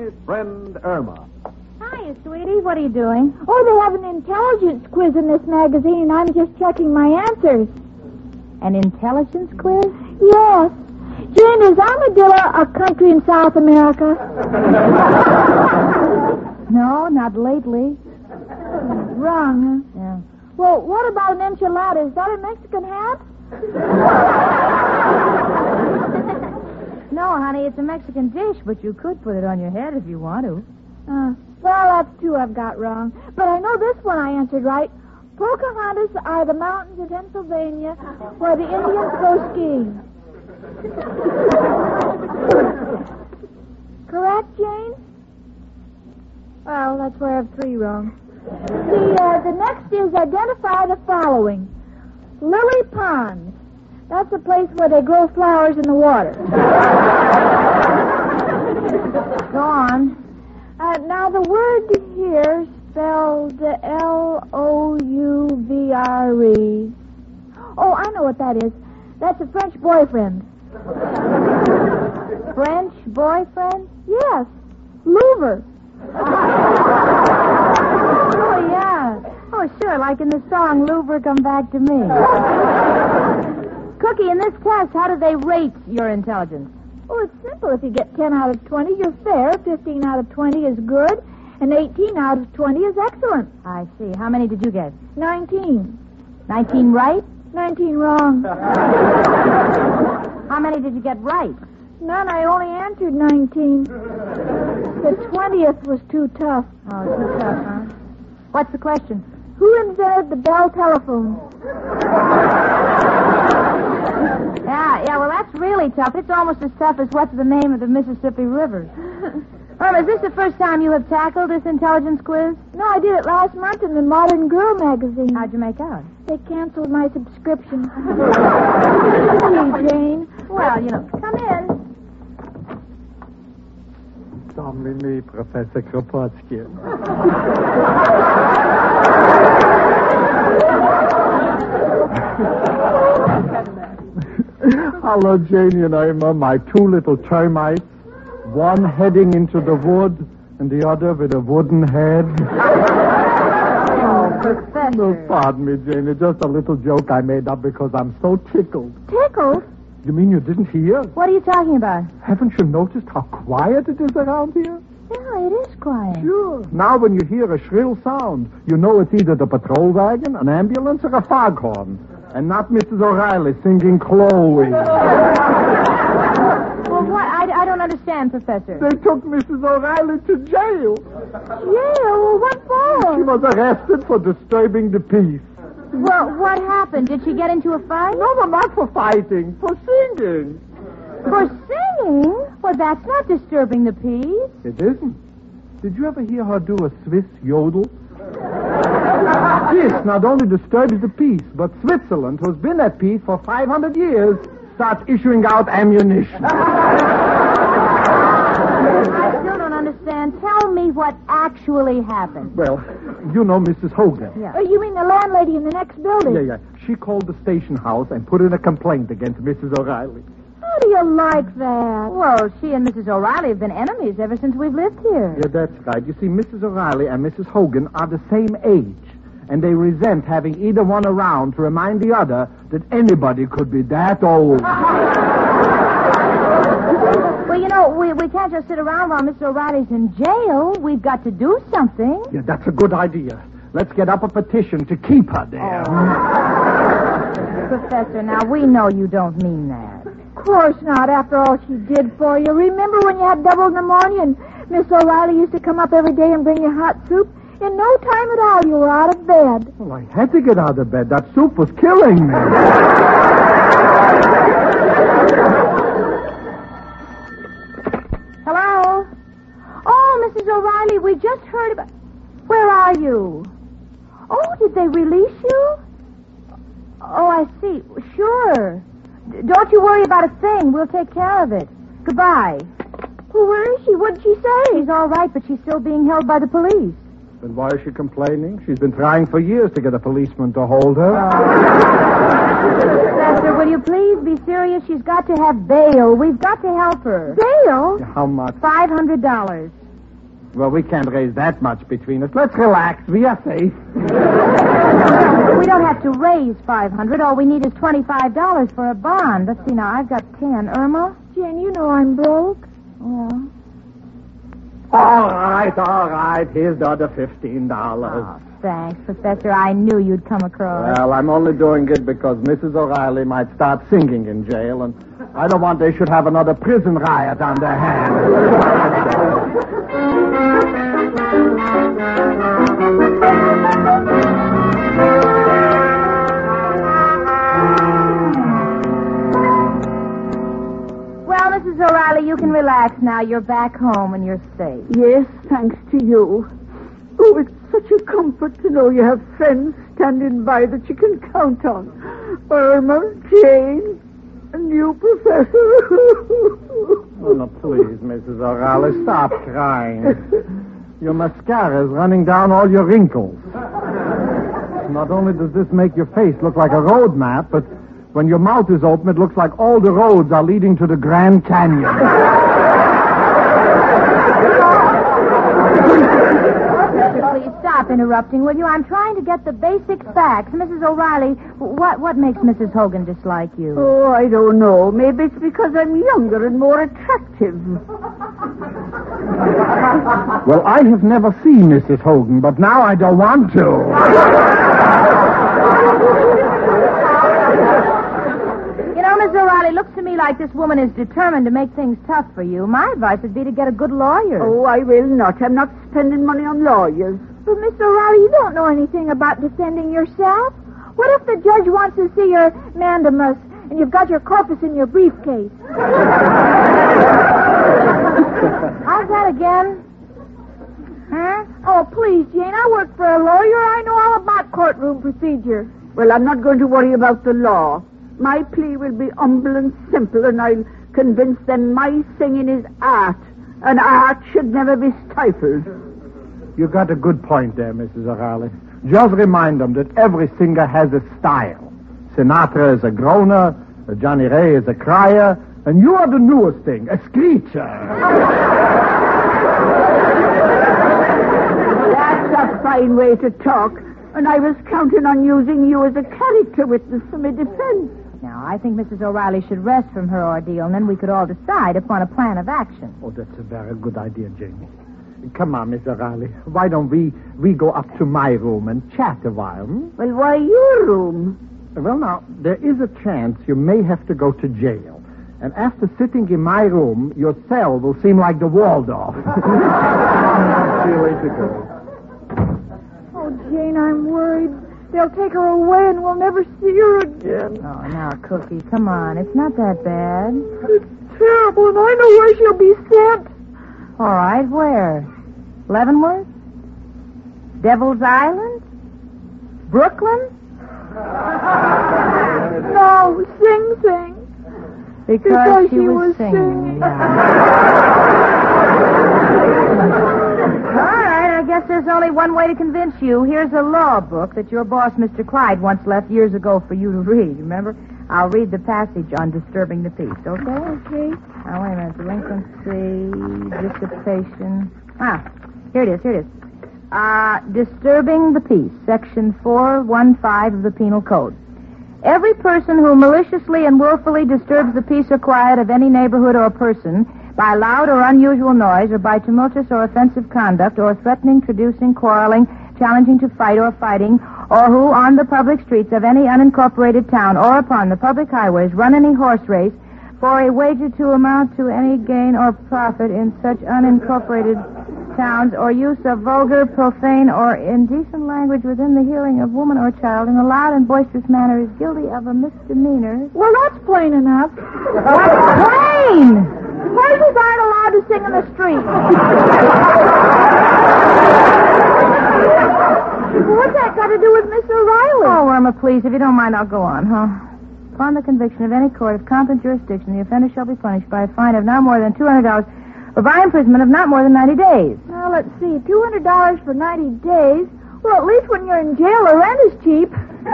Dorothy's friend Irma. Hiya, sweetie. What are you doing? Oh, they have an intelligence quiz in this magazine, and I'm just checking my answers. An intelligence quiz? Yes. Jane, is Armadillo a country in South America? No, not lately. Wrong, huh? Yeah. Well, what about an enchilada? Is that a Mexican hat? No, honey, it's a Mexican dish, but you could put it on your head if you want to. Well, that's two I've got wrong. But I know this one I answered right. Pocahontas are the mountains of Pennsylvania where the Indians go skiing. Correct, Jane? Well, that's where I have three wrong. The next is identify the following. Lily Pond. That's a place where they grow flowers in the water. Go on. Now, the word here spelled Louvre. Oh, I know what that is. That's a French boyfriend. French boyfriend? Yes. Louvre. Oh, yeah. Oh, sure, like in the song, Louvre, Come Back to Me. Cookie, in this test, how do they rate your intelligence? Oh, it's simple. If you get 10 out of 20, you're fair. 15 out of 20 is good. And 18 out of 20 is excellent. I see. How many did you get? 19. 19 right? 19 wrong. How many did you get right? None. I only answered 19. The 20th was too tough. Oh, too tough, huh? What's the question? Who invented the Bell telephone? Yeah, well, that's really tough. It's almost as tough as what's the name of the Mississippi River. Is this the first time you have tackled this intelligence quiz? No, I did it last month in the Modern Girl magazine. How'd you make out? They canceled my subscription. Gee, Jane. Well, come in. Domnule, Professor Kropotkin. Hello, Janie and Irma, my two little termites. One heading into the wood, and the other with a wooden head. Oh, Professor. No, pardon me, Janie. Just a little joke I made up because I'm so tickled. Tickled? You mean you didn't hear? What are you talking about? Haven't you noticed how quiet it is around here? Yeah, it is quiet. Sure. Now when you hear a shrill sound, you know it's either the patrol wagon, an ambulance, or a foghorn. And not Mrs. O'Reilly singing Chloe. Well, what? I don't understand, Professor. They took Mrs. O'Reilly to jail. Jail? What for? She was arrested for disturbing the peace. Well, what happened? Did she get into a fight? No, not for fighting, for singing. For singing? Well, that's not disturbing the peace. It isn't. Did you ever hear her do a Swiss yodel? This not only disturbs the peace, but Switzerland, who's been at peace for 500 years, starts issuing out ammunition. I still don't understand. Tell me what actually happened. Well, you know Mrs. Hogan. Yeah. You mean the landlady in the next building? Yeah. She called the station house and put in a complaint against Mrs. O'Reilly. How do you like that? Well, she and Mrs. O'Reilly have been enemies ever since we've lived here. Yeah, that's right. You see, Mrs. O'Reilly and Mrs. Hogan are the same age, and they resent having either one around to remind the other that anybody could be that old. Well, we can't just sit around while Mr. O'Reilly's in jail. We've got to do something. Yeah, that's a good idea. Let's get up a petition to keep her there. Professor, now, we know you don't mean that. Of course not, after all she did for you. Remember when you had double pneumonia and Miss O'Reilly used to come up every day and bring you hot soup? In no time at all, you were out of bed. Well, I had to get out of bed. That soup was killing me. Hello? Oh, Mrs. O'Reilly, we just heard about... Where are you? Oh, did they release you? Oh, I see. Sure. Don't you worry about a thing. We'll take care of it. Goodbye. Well, where is she? What did she say? She's all right, but she's still being held by the police. Then why is she complaining? She's been trying for years to get a policeman to hold her. Professor, will you please be serious? She's got to have bail. We've got to help her. Bail? How much? $500. Well, we can't raise that much between us. Let's relax. We are safe. We don't have to raise $500. All we need is $25 for a bond. Let's see now. I've got 10. Irma? Jane, you know I'm broke. Well. All right. Here's the other $15. Oh, thanks, Professor. I knew you'd come across. Well, I'm only doing it because Mrs. O'Reilly might start singing in jail, and I don't want they should have another prison riot on their hands. Well, Mrs. O'Reilly, you can relax now. You're back home and you're safe. Yes, thanks to you. Oh, it's such a comfort to know you have friends standing by that you can count on. Irma, Jane, and you, Professor. Oh, no, please, Mrs. O'Reilly, stop crying. Your mascara is running down all your wrinkles. Not only does this make your face look like a road map, but when your mouth is open, it looks like all the roads are leading to the Grand Canyon. Please stop interrupting, will you? I'm trying to get the basic facts. Mrs. O'Reilly, what makes Mrs. Hogan dislike you? Oh, I don't know. Maybe it's because I'm younger and more attractive. Well, I have never seen Mrs. Hogan, but now I don't want to. You know, Mrs. O'Reilly, looks to me like this woman is determined to make things tough for you. My advice would be to get a good lawyer. Oh, I will not. I'm not spending money on lawyers. But, Mr. O'Reilly, you don't know anything about defending yourself. What if the judge wants to see your mandamus and you've got your corpus in your briefcase? How's that again? Huh? Oh, please, Jane, I work for a lawyer. I know all about courtroom procedure. Well, I'm not going to worry about the law. My plea will be humble and simple, and I'll convince them my singing is art, and art should never be stifled. You got a good point there, Mrs. O'Reilly. Just remind them that every singer has a style. Sinatra is a groaner, Johnny Ray is a crier, and you are the newest thing, a screecher. That's a fine way to talk, and I was counting on using you as a character witness for my defense. Now, I think Mrs. O'Reilly should rest from her ordeal, and then we could all decide upon a plan of action. Oh, that's a very good idea, Jamie. Come on, Miss O'Reilly. Why don't we go up to my room and chat a while? Well, why your room? Well, now, there is a chance you may have to go to jail. And after sitting in my room, your cell will seem like the Waldorf. See you later. Oh, Jane, I'm worried. They'll take her away and we'll never see her again. Oh, now, Cookie, come on. It's not that bad. It's terrible, and I know where she'll be sent. All right, where? Leavenworth? Devil's Island? Brooklyn? No, Sing Sing. Because she was singing. All right, I guess there's only one way to convince you. Here's a law book that your boss, Mr. Clyde, once left years ago for you to read. Remember? I'll read the passage on disturbing the peace, okay? Okay. Now, wait a minute. Delinquency, dissipation. Here it is. Disturbing the peace, Section 415 of the Penal Code. Every person who maliciously and willfully disturbs the peace or quiet of any neighborhood or person by loud or unusual noise or by tumultuous or offensive conduct or threatening, traducing, quarreling, challenging to fight or fighting, or who on the public streets of any unincorporated town or upon the public highways run any horse race for a wager to amount to any gain or profit in such unincorporated towns, or use of vulgar, profane, or indecent language within the hearing of woman or child in a loud and boisterous manner is guilty of a misdemeanor. Well, that's plain enough. What's plain? Horses aren't allowed to sing in the street. What's that got to do with Miss O'Reilly? Oh, Irma, please, if you don't mind, I'll go on, huh? Upon the conviction of any court of competent jurisdiction, the offender shall be punished by a fine of not more than $200 or by imprisonment of not more than 90 days. Now, let's see. $200 for 90 days. Well, at least when you're in jail, the rent is cheap.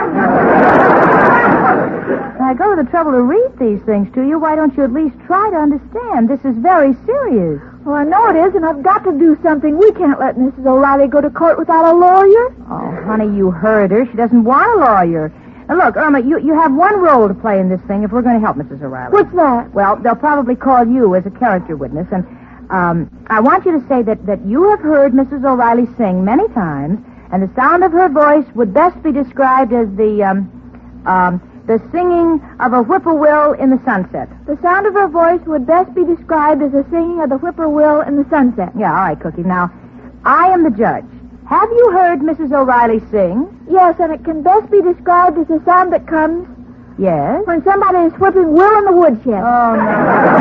I go to the trouble to read these things to you. Why don't you at least try to understand? This is very serious. Well, I know it is, and I've got to do something. We can't let Mrs. O'Reilly go to court without a lawyer. Oh, honey, you heard her. She doesn't want a lawyer. Now, look, Irma, you have one role to play in this thing if we're going to help Mrs. O'Reilly. What's that? Well, they'll probably call you as a character witness, and I want you to say that you have heard Mrs. O'Reilly sing many times, and the sound of her voice would best be described as the singing of a whippoorwill in the sunset. The sound of her voice would best be described as the singing of the whippoorwill in the sunset. Yeah, all right, Cookie. Now, I am the judge. Have you heard Mrs. O'Reilly sing? Yes, and it can best be described as the sound that comes Yes? when somebody is whipping Will in the woodshed. Oh, no.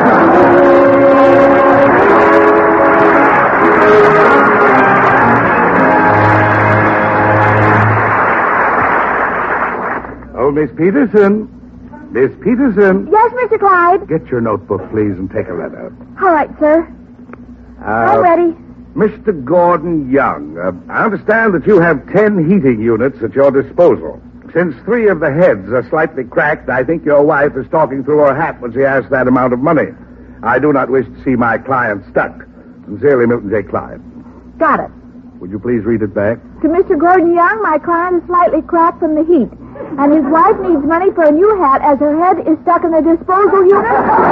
Oh, Miss Peterson. Miss Peterson. Yes, Mr. Clyde. Get your notebook, please, and take a letter. All right, sir. I'm ready. Mr. Gordon Young, I understand that you have 10 heating units at your disposal. Since 3 of the heads are slightly cracked, I think your wife is talking through her hat when she asks that amount of money. I do not wish to see my client stuck. Sincerely, Milton J. Clyde. Got it. Would you please read it back? To Mr. Gordon Young, my client is slightly cracked from the heat, and his wife needs money for a new hat as her head is stuck in the disposal unit.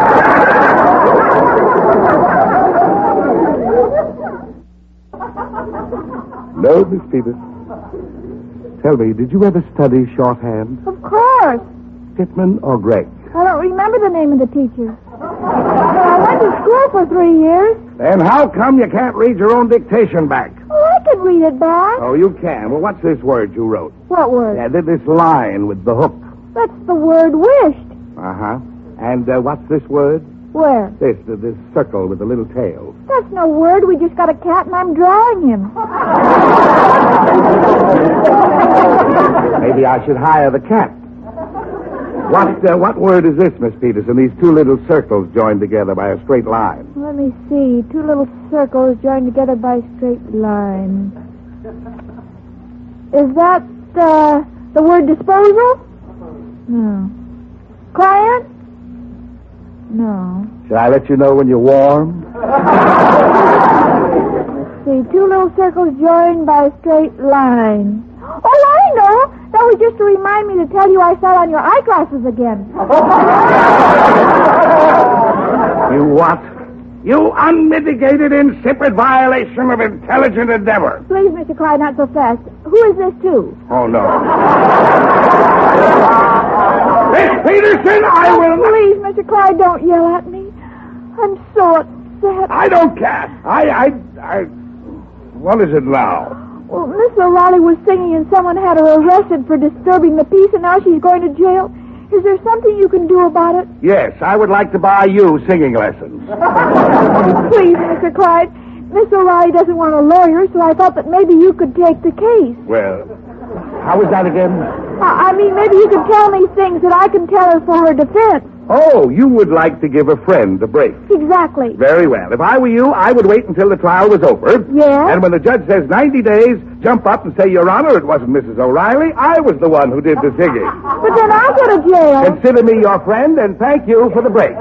No, Miss Peters. Tell me, did you ever study shorthand? Of course. Pittman or Gregg? I don't remember the name of the teacher. I went to school for 3 years. Then how come you can't read your own dictation back? Oh, I can read it back. Oh, you can. Well, what's this word you wrote? What word? Yeah, this line with the hook. That's the word wished. Uh-huh. And what's this word? Where? This circle with the little tail. That's no word. We just got a cat and I'm drawing him. Maybe I should hire the cat. What word is this, Miss Peterson? These 2 little circles joined together by a straight line. Let me see. 2 little circles joined together by a straight line. Is that the word disposal? No. Client? No. Should I let you know when you're warm? Let's see. 2 little circles joined by a straight line. Oh, I know. That was just to remind me to tell you I sat on your eyeglasses again. You what? You unmitigated, insipid violation of intelligent endeavor. Please, Mr. Clyde, not so fast. Who is this to? Oh, no. Miss Peterson, I will... Please, Mr. Clyde, don't yell at me. I'm so upset. I don't care. I... What is it now? Well, Miss O'Reilly was singing and someone had her arrested for disturbing the peace and now she's going to jail. Is there something you can do about it? Yes, I would like to buy you singing lessons. Please, Mr. Clyde. Miss O'Reilly doesn't want a lawyer, so I thought that maybe you could take the case. Well, how was that again? I mean, maybe you could tell me things that I can tell her for her defense. Oh, you would like to give a friend a break. Exactly. Very well. If I were you, I would wait until the trial was over. Yes? And when the judge says 90 days, jump up and say, Your Honor, it wasn't Mrs. O'Reilly. I was the one who did the singing. But then I'll go to jail. Consider me your friend, and thank you for the break.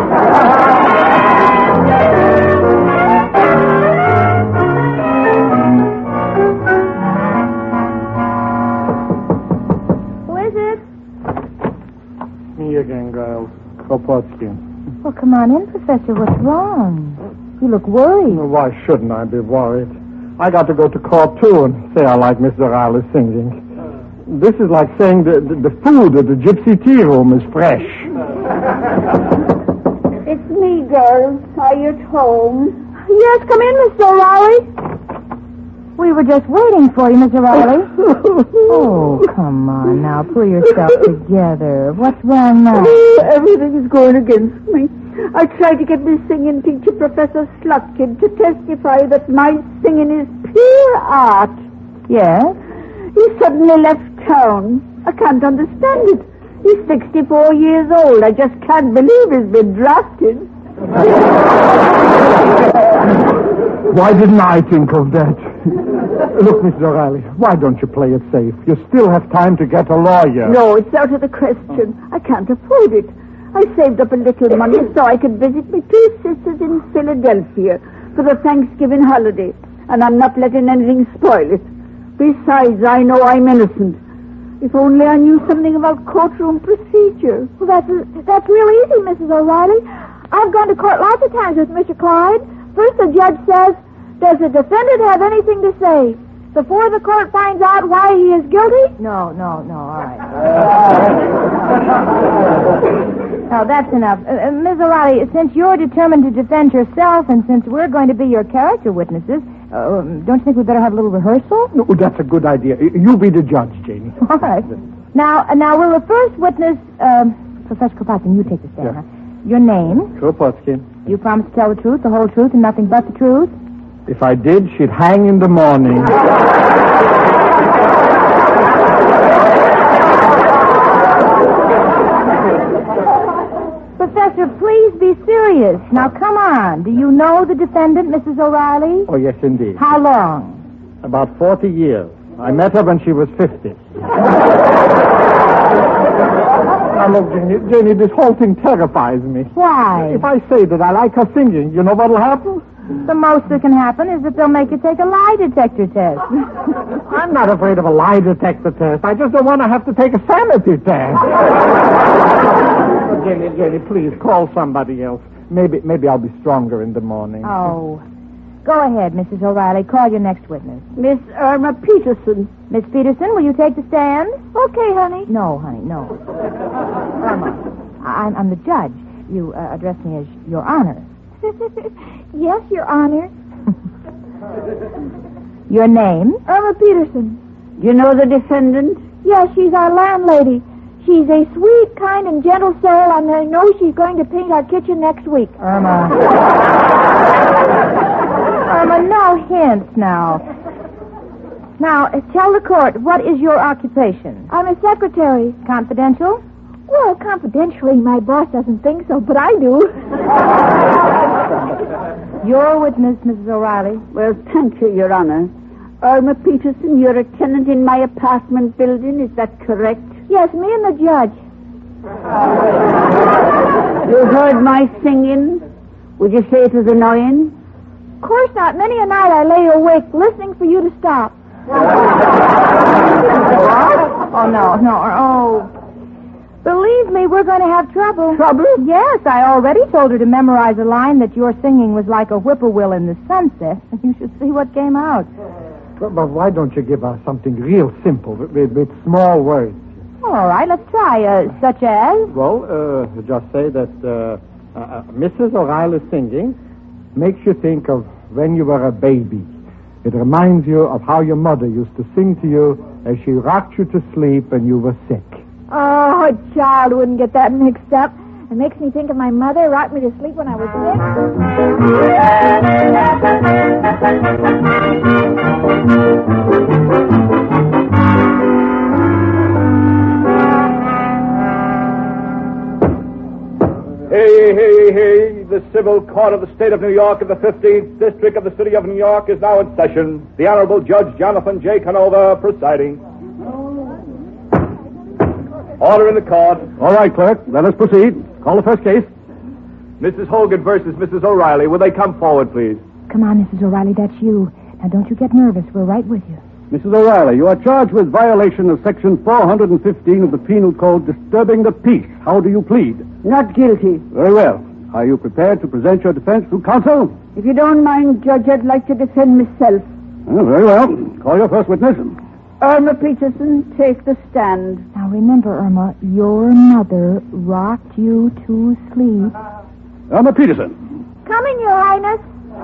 Who is it? Me again, girls. Kropotkin. Well, come on in, Professor. What's wrong? You look worried. Well, why shouldn't I be worried? I got to go to court, too, and say I like Miss O'Reilly singing. This is like saying the food at the Gypsy Tea Room is fresh. It's me, girls. Are you at home? Yes, come in, Miss O'Reilly. We were just waiting for you, Miss O'Reilly. Oh, come on now. Pull yourself together. What's wrong now? Everything is going against me. I tried to get this singing teacher, Professor Slutkin, to testify that my singing is pure art. Yes? He suddenly left town. I can't understand it. He's 64 years old. I just can't believe he's been drafted. Why didn't I think of that? Look, Mrs. O'Reilly, why don't you play it safe? You still have time to get a lawyer. No, it's out of the question. I can't afford it. I saved up a little money so I could visit my 2 sisters in Philadelphia. for the Thanksgiving holiday, and I'm not letting anything spoil it. Besides, I know I'm innocent. If only I knew something about courtroom procedure. Well, that's real easy, Mrs. O'Reilly. I've gone to court lots of times with Mr. Clyde. First, the judge says, does the defendant have anything to say? Before the court finds out why he is guilty? No, all right. No, that's enough. Ms. O'Reilly, since you're determined to defend yourself and since we're going to be your character witnesses, don't you think we better have a little rehearsal? No, that's a good idea. You be the judge, Janie. All right. Now, will the first witness, Professor Kropotkin, you take the stand. Yeah. Your name? Kropotkin. You promise to tell the truth, the whole truth, and nothing but the truth? If I did, she'd hang in the morning. Professor, please be serious. Now, come on. Do you know the defendant, Mrs. O'Reilly? Oh, yes, indeed. How long? About 40 years. I met her when she was 50. Now, look, Janie, this whole thing terrifies me. Why? If I say that I like her singing, you know what'll happen? The most that can happen is that they'll make you take a lie detector test. I'm not afraid of a lie detector test. I just don't want to have to take a sanity test. Jenny, please, call somebody else. Maybe I'll be stronger in the morning. Oh. Go ahead, Mrs. O'Reilly. Call your next witness. Miss Irma Peterson. Miss Peterson, will you take the stand? Okay, honey. No, honey, no. Irma, I'm the judge. You address me as Your Honor. Yes, Your Honor. Your name? Irma Peterson. Do you know the defendant? Yes, she's our landlady. She's a sweet, kind, and gentle soul, and I know she's going to paint our kitchen next week. Irma, no hints now. Now, tell the court, what is your occupation? I'm a secretary. Confidential? Well, confidentially, my boss doesn't think so, but I do. Your witness, Mrs. O'Reilly. Well, thank you, Your Honor. Irma Peterson, you're a tenant in my apartment building, is that correct? Yes, me and the judge. You heard my singing? Would you say it was annoying? Of course not. Many a night I lay awake listening for you to stop. Oh, no. Oh. Believe me, we're going to have trouble. Trouble? Yes, I already told her to memorize a line that your singing was like a whippoorwill in the sunset. You should see what came out. But why don't you give us something real simple with small words? All right, let's try. Such as? Well, just say that Mrs. O'Reilly's singing makes you think of when you were a baby. It reminds you of how your mother used to sing to you as she rocked you to sleep when you were sick. Oh, a child wouldn't get that mixed up. It makes me think of my mother rocked me to sleep when I was Hey, the Civil Court of the State of New York of the 15th District of the City of New York is now in session. The Honorable Judge Jonathan J. Canova presiding. Order in the court. All right, clerk. Let us proceed. Call the first case. Mrs. Hogan versus Mrs. O'Reilly. Will they come forward, please? Come on, Mrs. O'Reilly, that's you. Now, don't you get nervous. We're right with you. Mrs. O'Reilly, you are charged with violation of Section 415 of the Penal Code, disturbing the peace. How do you plead? Not guilty. Very well. Are you prepared to present your defense through counsel? If you don't mind, Judge, I'd like to defend myself. Very well. Call your first witness. Irma Peterson, take the stand. Now, remember, Irma, your mother rocked you to sleep. Irma Peterson. Coming, Your Highness.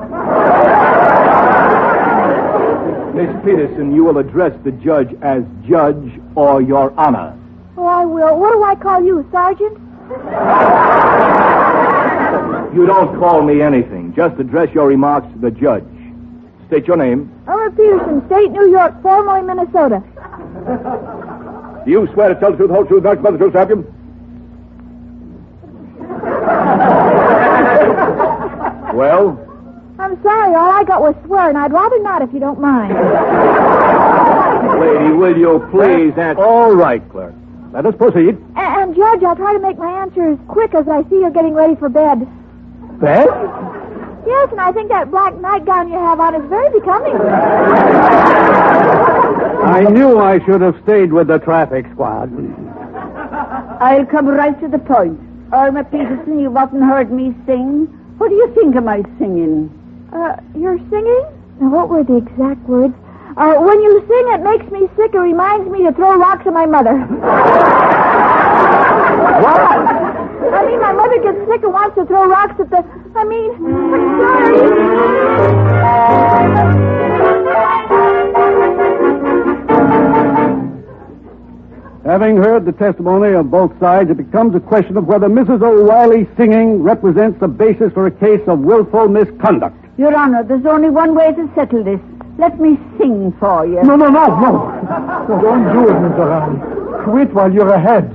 Miss Peterson, you will address the judge as Judge or Your Honor. Oh, I will. What do I call you, Sergeant? You don't call me anything. Just address your remarks to the judge. State your name. Irma Peterson, State, New York, formerly Minnesota. Do you swear to tell the truth, the whole truth, nothing but the truth, champion? Well? I'm sorry, all I got was swearing. I'd rather not if you don't mind. Lady, will you please answer? All right, clerk. Let us proceed. And Judge, I'll try to make my answers quick as I see you're getting ready for bed. Bed? Yes, and I think that black nightgown you have on is very becoming. I knew I should have stayed with the traffic squad. I'll come right to the point. Irma Peterson, you haven't heard me sing. What do you think of my singing? You're singing? Now, what were the exact words? When you sing, it makes me sick. It reminds me to throw rocks at my mother. What? I mean, my mother gets sick and wants to throw rocks at the... I'm sorry. Having heard the testimony of both sides, it becomes a question of whether Mrs. O'Reilly's singing represents the basis for a case of willful misconduct. Your Honor, there's only one way to settle this. Let me sing for you. No. Don't do it, Miss O'Reilly. Quit while you're ahead.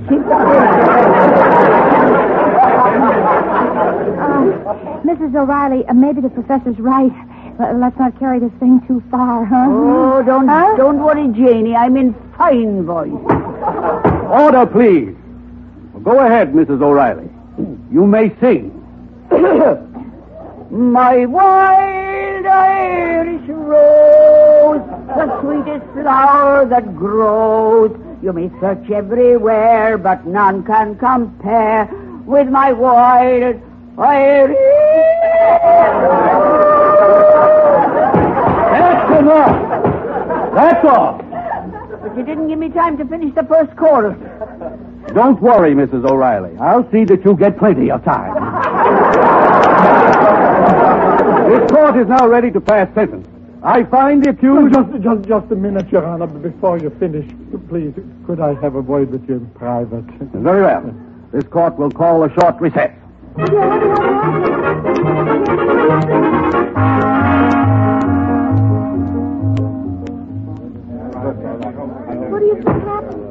Mrs. O'Reilly, maybe the professor's right. Let's not carry this thing too far, huh? Oh, don't worry, Janie. I'm in fine voice. Order, please. Go ahead, Mrs. O'Reilly. You may sing. My wild Irish rose, the sweetest flower that grows. You may search everywhere, but none can compare with my wild Irish. That's enough. That's all. But you didn't give me time to finish the first chorus. Don't worry, Mrs. O'Reilly. I'll see that you get plenty of time. This court is now ready to pass sentence. I find the accused... Just a minute, Your Honor, before you finish. Please, could I have a word with you in private? Very well. This court will call a short recess. What do you think happened?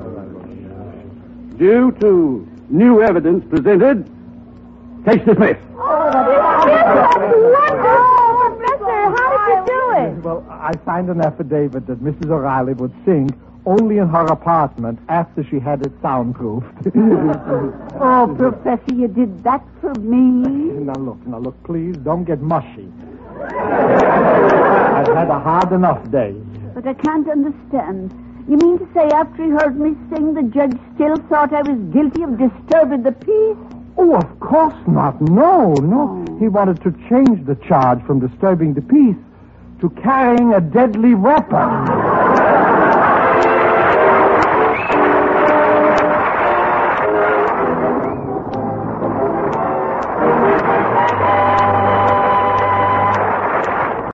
Due to new evidence presented, case dismissed. Professor, how did you do it? Well, I signed an affidavit that Mrs. O'Reilly would sing only in her apartment after she had it soundproofed. Oh, Professor, you did that for me? Now look, please, don't get mushy. I've had a hard enough day. But I can't understand. You mean to say after he heard me sing, the judge still thought I was guilty of disturbing the peace? Oh, of course not. No. He wanted to change the charge from disturbing the peace to carrying a deadly weapon.